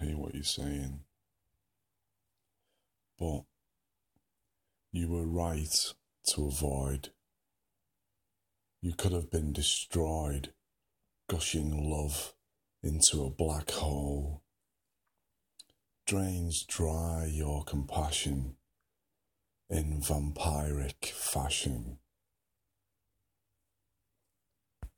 hear what you're saying. But you were right to avoid. You could have been destroyed, gushing love into a black hole. Drains dry your compassion in vampiric fashion.